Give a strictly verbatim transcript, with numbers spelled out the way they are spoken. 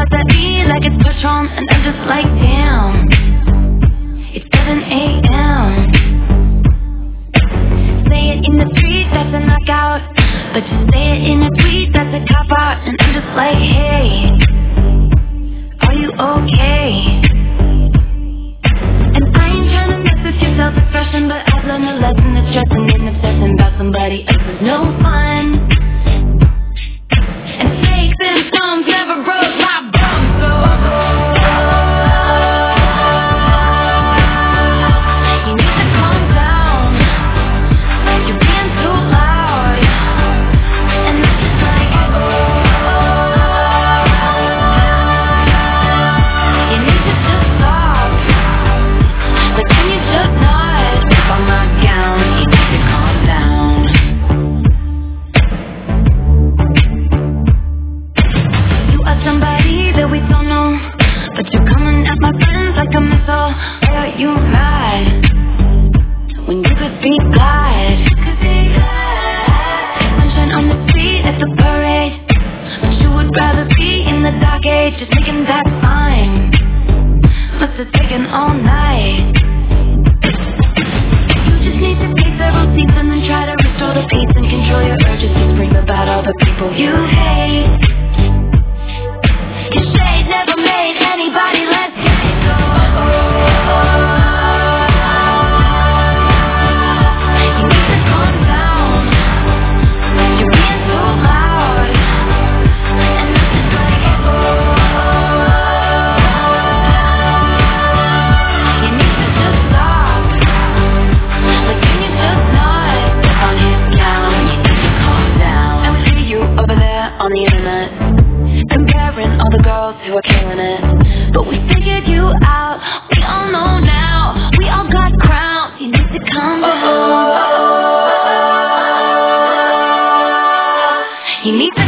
calls at me like it's Patron, and I'm just like, damn, it's seven a.m. Say it in the street, that's a knockout, but you say it in a tweet, that's a cop-out. And I'm just like, hey, are you okay? And I ain't tryna mess with your self-expression, but I've learned a lesson that stressing and obsessing about somebody else is no fun. And fake symptoms never broke my bones, so you need to calm down. You're being too loud, and I'm just like, oh, you need to just stop. But can you just not? If I'm not down, you need to calm down. You are somebody that we don't know, but you're coming at my friends like a missile. Why are you mad when you could be glad? Could be glad. Sunshine on the street at the parade, but you would rather be in the dark age, just making that sign. Must have taken all night. You just need to take several seats and then try to restore the peace and control your urges to scream about all the people you hate. Your shade never made anybody less gay, so you need to calm down. You're being too loud, and I'm just like, oh, you need to just stop. Like, can you just not? Step on his down, you need to calm down. I see you over there on the internet, comparing all the girls who are killing it. But we figured you out, we all know now. We all got crowns, you need to calm down. You need to